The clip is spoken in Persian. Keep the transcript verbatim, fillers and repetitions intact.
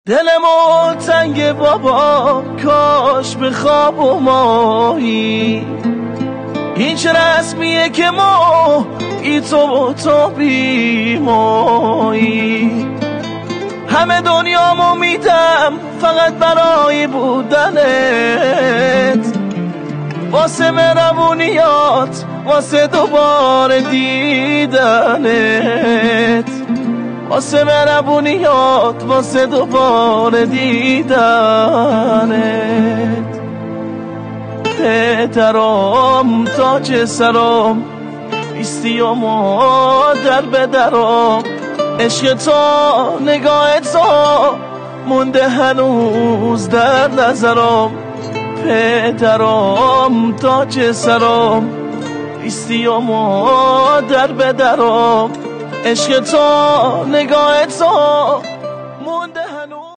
دلمو تنگ بابا، کاش به خواب و ماهی. هیچ رسمیه که ما ای تو و تو بی مایی. همه دنیامو میدم فقط برای بودنت، واسه مهربونیات، واسه دوباره دیدنت، واسه مهربونیات، واسه دوباره دیدنت. پدرام تاج سرام، بیستی و مادر به درام. عشق تو، نگاه تو مونده هنوز در نظرام. پدرام تاج سرام، بیستی و مادر به درام. عشق تو، نگاه تو